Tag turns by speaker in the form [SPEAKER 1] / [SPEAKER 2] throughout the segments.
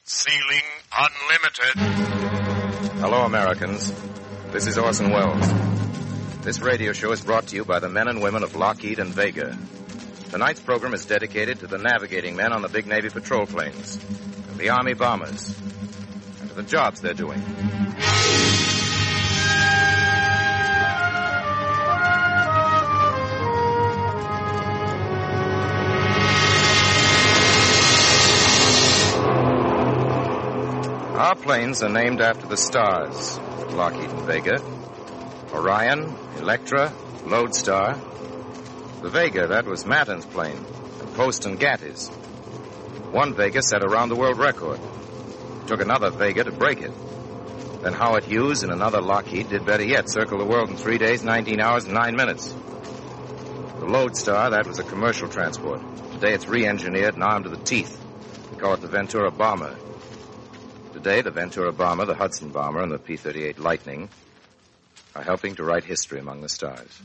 [SPEAKER 1] Ceiling Unlimited.
[SPEAKER 2] Hello, Americans. This is Orson Welles. This radio show is brought to you by the men and women of Lockheed and Vega. Tonight's program is dedicated to the navigating men on the big Navy patrol planes, and the Army bombers, and to the jobs they're doing. Our planes are named after the stars at Lockheed and Vega. Orion, Electra, Lodestar. The Vega, that was Matten's plane, and Post and Gatti's. One Vega set a round-the-world record. It took another Vega to break it. Then Howard Hughes and another Lockheed did better yet, circle the world in 3 days, 19 hours, and 9 minutes. The Lodestar, that was a commercial transport. Today it's re-engineered and armed to the teeth. We call it the Ventura Bomber. Today, the Ventura Bomber, the Hudson Bomber, and the P-38 Lightning are helping to write history among the stars.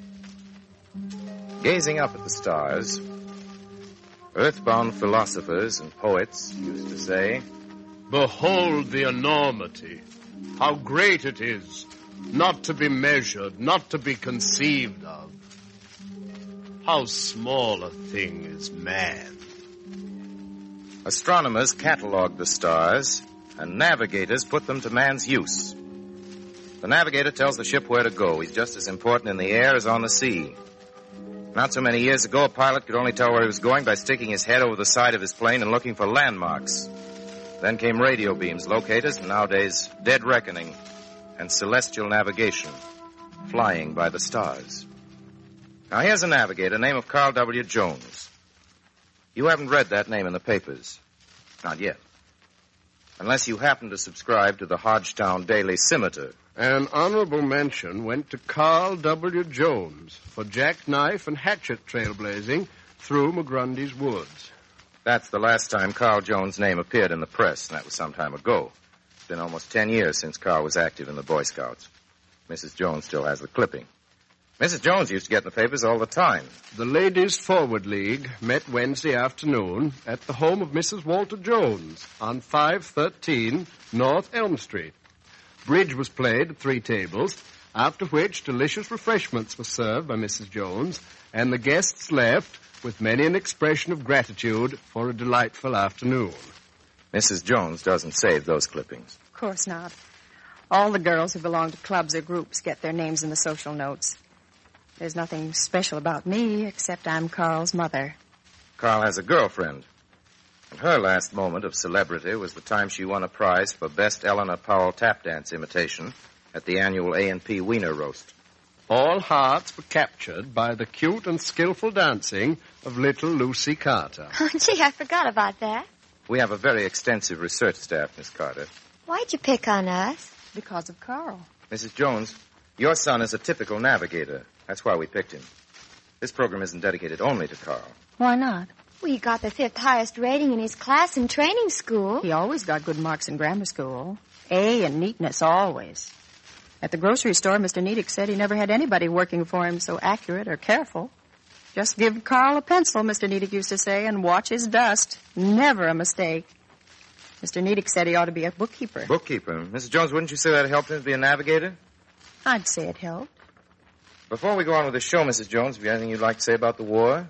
[SPEAKER 2] Gazing up at the stars, earthbound philosophers and poets used to say,
[SPEAKER 1] "Behold the enormity, how great it is, not to be measured, not to be conceived of. How small a thing is man."
[SPEAKER 2] Astronomers catalogued the stars, and navigators put them to man's use. The navigator tells the ship where to go. He's just as important in the air as on the sea. Not so many years ago, a pilot could only tell where he was going by sticking his head over the side of his plane and looking for landmarks. Then came radio beams, locators, and nowadays dead reckoning and celestial navigation, flying by the stars. Now here's a navigator, name of Carl W. Jones. You haven't read that name in the papers. Not yet. Unless you happen to subscribe to the Hodgetown Daily Scimitar.
[SPEAKER 1] An honorable mention went to Carl W. Jones for jackknife and hatchet trailblazing through McGrundy's woods.
[SPEAKER 2] That's the last time Carl Jones' name appeared in the press, and that was some time ago. It's been almost 10 years since Carl was active in the Boy Scouts. Mrs. Jones still has the clipping. Mrs. Jones used to get in the papers all the time.
[SPEAKER 1] The Ladies Forward League met Wednesday afternoon at the home of Mrs. Walter Jones on 513 North Elm Street. Bridge was played at 3 tables, after which delicious refreshments were served by Mrs. Jones, and the guests left with many an expression of gratitude for a delightful afternoon.
[SPEAKER 2] Mrs. Jones doesn't save those clippings.
[SPEAKER 3] Of course not. All the girls who belong to clubs or groups get their names in the social notes. There's nothing special about me, except I'm Carl's mother.
[SPEAKER 2] Carl has a girlfriend. And her last moment of celebrity was the time she won a prize for Best Eleanor Powell Tap Dance Imitation at the annual A&P Wiener Roast.
[SPEAKER 1] All hearts were captured by the cute and skillful dancing of little Lucy Carter.
[SPEAKER 4] Oh, gee, I forgot about that.
[SPEAKER 2] We have a very extensive research staff, Miss Carter.
[SPEAKER 4] Why'd you pick on us?
[SPEAKER 3] Because of Carl.
[SPEAKER 2] Mrs. Jones, your son is a typical navigator. That's why we picked him. This program isn't dedicated only to Carl.
[SPEAKER 3] Why not?
[SPEAKER 4] Well, he got the 5th highest rating in his class in training school.
[SPEAKER 3] He always got good marks in grammar school. A and neatness, always. At the grocery store, Mr. Nedick said he never had anybody working for him so accurate or careful. Just give Carl a pencil, Mr. Nedick used to say, and watch his dust. Never a mistake. Mr. Nedick said he ought to be a bookkeeper.
[SPEAKER 2] Bookkeeper? Mrs. Jones, wouldn't you say that helped him to be a navigator?
[SPEAKER 3] I'd say it helped.
[SPEAKER 2] Before we go on with the show, Mrs. Jones, have you anything you'd like to say about the war?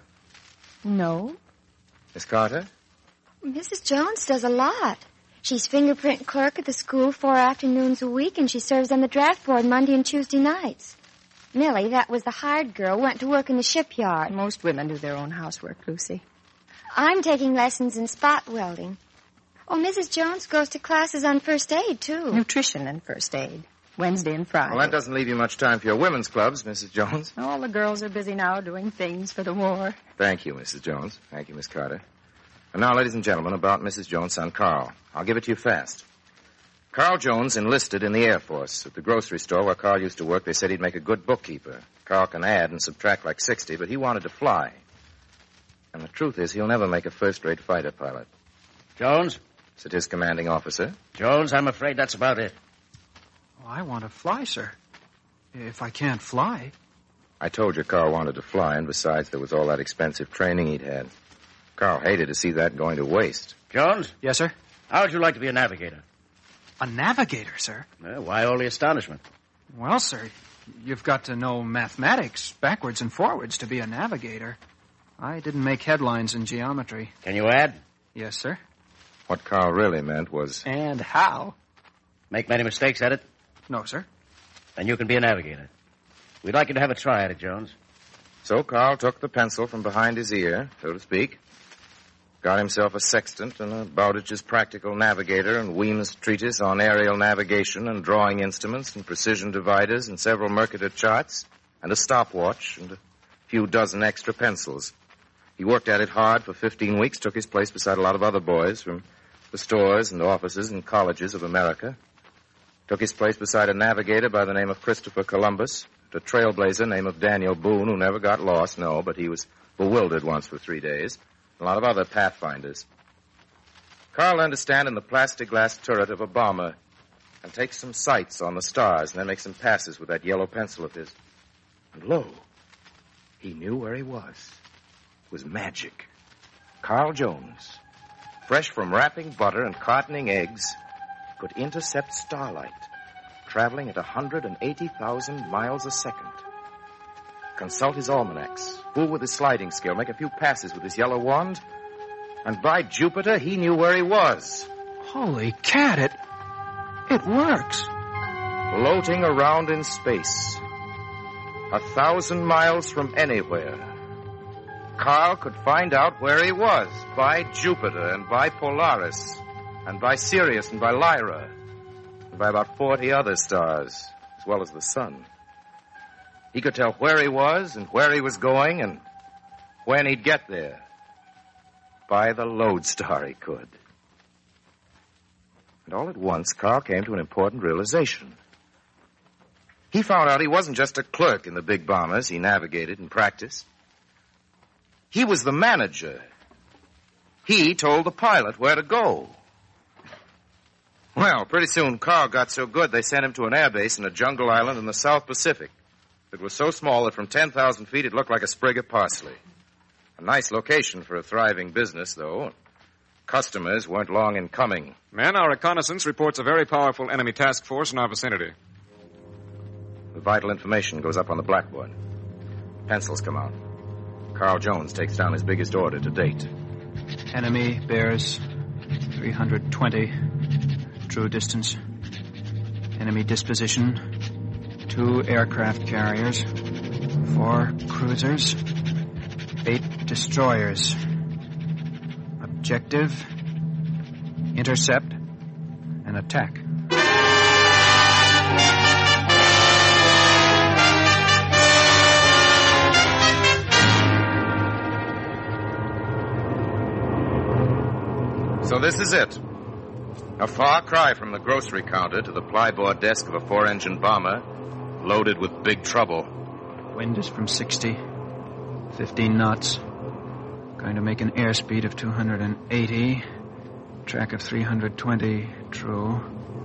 [SPEAKER 3] No.
[SPEAKER 2] Miss Carter?
[SPEAKER 4] Mrs. Jones does a lot. She's fingerprint clerk at the school 4 afternoons a week, and she serves on the draft board Monday and Tuesday nights. Millie, that was the hired girl, went to work in the shipyard.
[SPEAKER 3] Most women do their own housework, Lucy.
[SPEAKER 4] I'm taking lessons in spot welding. Oh, Mrs. Jones goes to classes on first aid, too.
[SPEAKER 3] Nutrition and first aid. Wednesday and Friday.
[SPEAKER 2] Well, that doesn't leave you much time for your women's clubs, Mrs. Jones.
[SPEAKER 3] All the girls are busy now doing things for the war.
[SPEAKER 2] Thank you, Mrs. Jones. Thank you, Miss Carter. And now, ladies and gentlemen, about Mrs. Jones' son, Carl. I'll give it to you fast. Carl Jones enlisted in the Air Force. At the grocery store where Carl used to work, they said he'd make a good bookkeeper. Carl can add and subtract like 60, but he wanted to fly. And the truth is, he'll never make a first-rate fighter pilot.
[SPEAKER 5] Jones?
[SPEAKER 2] Said his commanding officer.
[SPEAKER 5] Jones, I'm afraid that's about it.
[SPEAKER 6] Oh, I want to fly, sir. If I can't fly.
[SPEAKER 2] I told you Carl wanted to fly, and besides, there was all that expensive training he'd had. Carl hated to see that going to waste.
[SPEAKER 5] Jones?
[SPEAKER 6] Yes, sir?
[SPEAKER 5] How would you like to be a navigator?
[SPEAKER 6] A navigator, sir?
[SPEAKER 5] Why all the astonishment?
[SPEAKER 6] Well, sir, you've got to know mathematics backwards and forwards to be a navigator. I didn't make headlines in geometry.
[SPEAKER 5] Can you add?
[SPEAKER 6] Yes, sir.
[SPEAKER 2] What Carl really meant was...
[SPEAKER 6] And how?
[SPEAKER 5] Make many mistakes at it?
[SPEAKER 6] No, sir.
[SPEAKER 5] Then you can be a navigator. We'd like you to have a try at it, Jones.
[SPEAKER 2] So Carl took the pencil from behind his ear, so to speak, got himself a sextant and a Bowditch's Practical Navigator and Weems' treatise on aerial navigation and drawing instruments and precision dividers and several Mercator charts and a stopwatch and a few dozen extra pencils. He worked at it hard for 15 weeks, took his place beside a lot of other boys from the stores and offices and colleges of America, took his place beside a navigator by the name of Christopher Columbus, a trailblazer named of Daniel Boone, who never got lost, no, but he was bewildered once for 3 days. A lot of other pathfinders. Carl learned to stand in the plastic glass turret of a bomber and take some sights on the stars and then make some passes with that yellow pencil of his. And lo, he knew where he was. It was magic. Carl Jones, fresh from wrapping butter and cartoning eggs, could intercept starlight, traveling at 180,000 miles a second. Consult his almanacs, fool with his sliding scale, make a few passes with his yellow wand, and by Jupiter, he knew where he was.
[SPEAKER 6] Holy cat, it works.
[SPEAKER 2] Floating around in space, 1,000 miles from anywhere. Carl could find out where he was by Jupiter and by Polaris and by Sirius and by Lyra and by about 40 other stars, as well as the sun. He could tell where he was and where he was going and when he'd get there. By the lodestar he could. And all at once, Carl came to an important realization. He found out he wasn't just a clerk in the big bombers he navigated and practiced. He was the manager. He told the pilot where to go. Well, pretty soon Carl got so good they sent him to an airbase in a jungle island in the South Pacific. It was so small that from 10,000 feet it looked like a sprig of parsley. A nice location for a thriving business, though. Customers weren't long in coming.
[SPEAKER 7] Men, our reconnaissance reports a very powerful enemy task force in our vicinity.
[SPEAKER 2] The vital information goes up on the blackboard. Pencils come out. Carl Jones takes down his biggest order to date.
[SPEAKER 6] Enemy bears 320. True distance. Enemy disposition. 2 aircraft carriers. 4 cruisers. 8 destroyers. Objective. Intercept. And attack.
[SPEAKER 2] So this is it. A far cry from the grocery counter to the plyboard desk of a 4-engine bomber loaded with big trouble.
[SPEAKER 6] Wind is from 60. 15 knots. Going to make an airspeed of 280. Track of 320. True.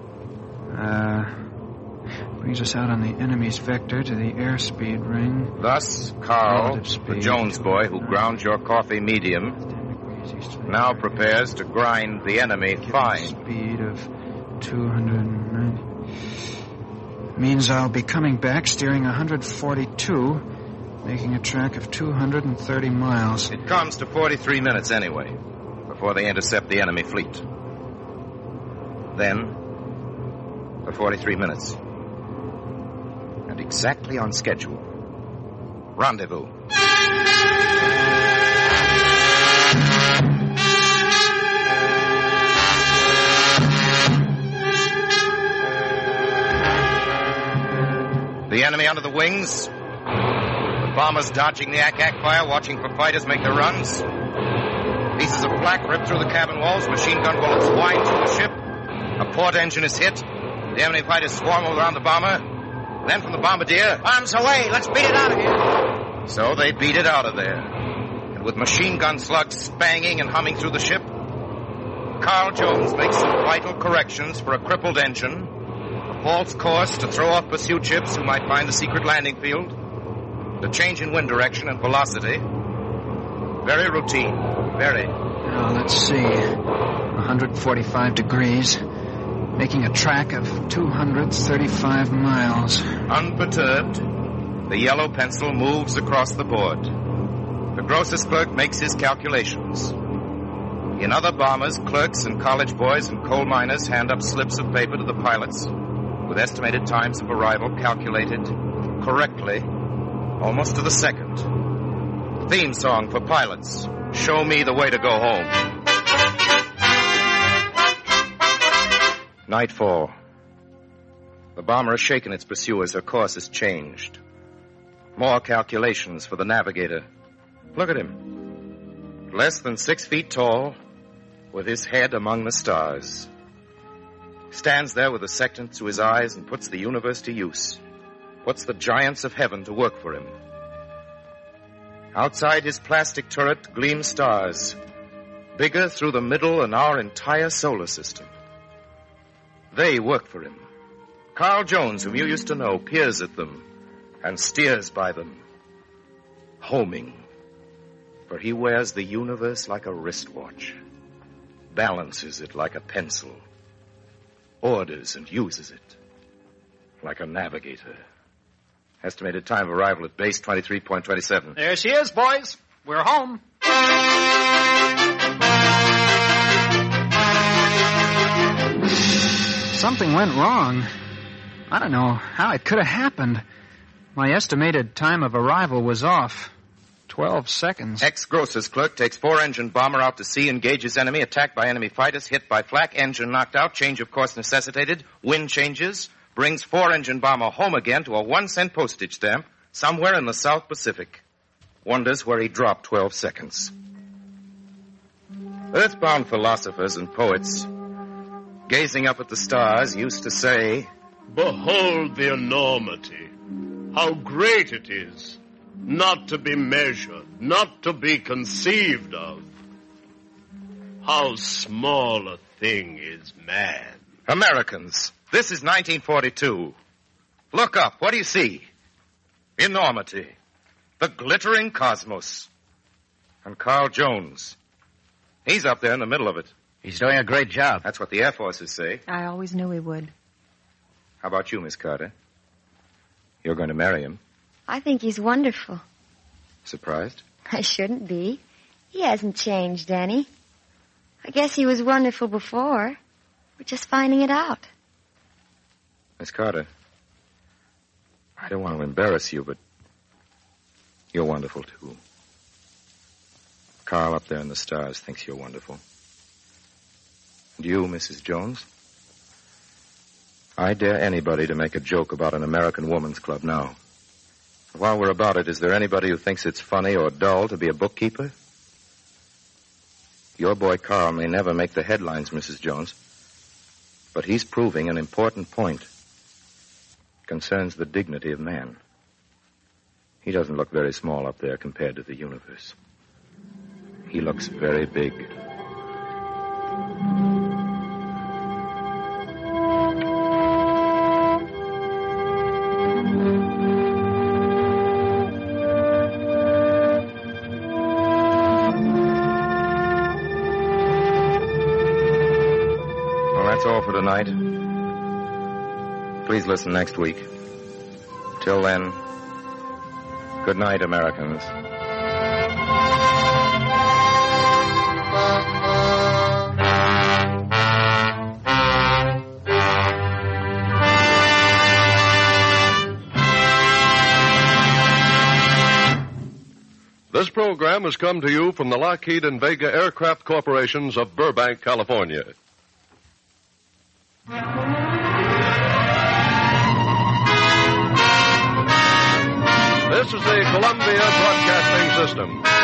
[SPEAKER 6] Brings us out on the enemy's vector to the airspeed ring.
[SPEAKER 2] Thus, Carl, the Jones boy who ground your coffee medium, now prepares to grind the enemy fine.
[SPEAKER 6] Speed of 290. Means I'll be coming back steering 142, making a track of 230 miles.
[SPEAKER 2] It comes to 43 minutes anyway, before they intercept the enemy fleet. Then, for 43 minutes. And exactly on schedule. Rendezvous. The enemy under the wings. The bombers dodging the ack-ack fire, watching for fighters make their runs. Pieces of flak rip through the cabin walls. Machine gun bullets whine through the ship. A port engine is hit. The enemy fighters swarm around the bomber. Then from the bombardier...
[SPEAKER 5] Arms away! Let's beat it out of here!
[SPEAKER 2] So they beat it out of there. And with machine gun slugs spanging and humming through the ship, Carl Jones makes some vital corrections for a crippled engine, a false course to throw off pursuit ships who might find the secret landing field, the change in wind direction and velocity. Very routine. Very.
[SPEAKER 6] Now, let's see. 145 degrees, making a track of 235 miles.
[SPEAKER 2] Unperturbed, the yellow pencil moves across the board. The grocer's clerk makes his calculations. In other bombers, clerks, and college boys and coal miners hand up slips of paper to the pilots with estimated times of arrival calculated correctly, almost to the second. Theme song for pilots. Show me the way to go home. Nightfall. The bomber has shaken its pursuers. Her course has changed. More calculations for the navigator. Look at him. Less than 6 feet tall, with his head among the stars. Stands there with the sextant to his eyes and puts the universe to use. Puts the giants of heaven to work for him. Outside his plastic turret gleam stars, bigger through the middle than our entire solar system. They work for him. Carl Jones, whom you used to know, peers at them and steers by them, homing. For he wears the universe like a wristwatch, balances it like a pencil, orders and uses it like a navigator. Estimated time of arrival at base 23.27.
[SPEAKER 8] There she is, boys. We're home.
[SPEAKER 6] Something went wrong. I don't know how it could have happened. My estimated time of arrival was off. 12 seconds.
[SPEAKER 2] Ex-grocer's clerk takes 4-engine bomber out to sea, engages enemy, attacked by enemy fighters, hit by flak, engine knocked out, change of course necessitated, wind changes, brings 4-engine bomber home again to a 1-cent postage stamp somewhere in the South Pacific. Wonders where he dropped 12 seconds. Earthbound philosophers and poets, gazing up at the stars, used to say,
[SPEAKER 1] "Behold the enormity, how great it is, not to be measured, not to be conceived of. How small a thing is man."
[SPEAKER 2] Americans, this is 1942. Look up. What do you see? Enormity. The glittering cosmos. And Carl Jones. He's up there in the middle of it.
[SPEAKER 5] He's doing a great job.
[SPEAKER 2] That's what the Air Forces say.
[SPEAKER 3] I always knew he would.
[SPEAKER 2] How about you, Miss Carter? You're going to marry him.
[SPEAKER 4] I think he's wonderful.
[SPEAKER 2] Surprised?
[SPEAKER 4] I shouldn't be. He hasn't changed any. I guess he was wonderful before. We're just finding it out.
[SPEAKER 2] Miss Carter, I don't want to embarrass you, but you're wonderful, too. Carl up there in the stars thinks you're wonderful. And you, Mrs. Jones? I dare anybody to make a joke about an American Woman's Club now. While we're about it, is there anybody who thinks it's funny or dull to be a bookkeeper? Your boy Carl may never make the headlines, Mrs. Jones, but he's proving an important point. It concerns the dignity of man. He doesn't look very small up there compared to the universe. He looks very big. That's all for tonight. Please listen next week. Till then, good night, Americans.
[SPEAKER 1] This program has come to you from the Lockheed and Vega Aircraft Corporations of Burbank, California. This is the Columbia Broadcasting System.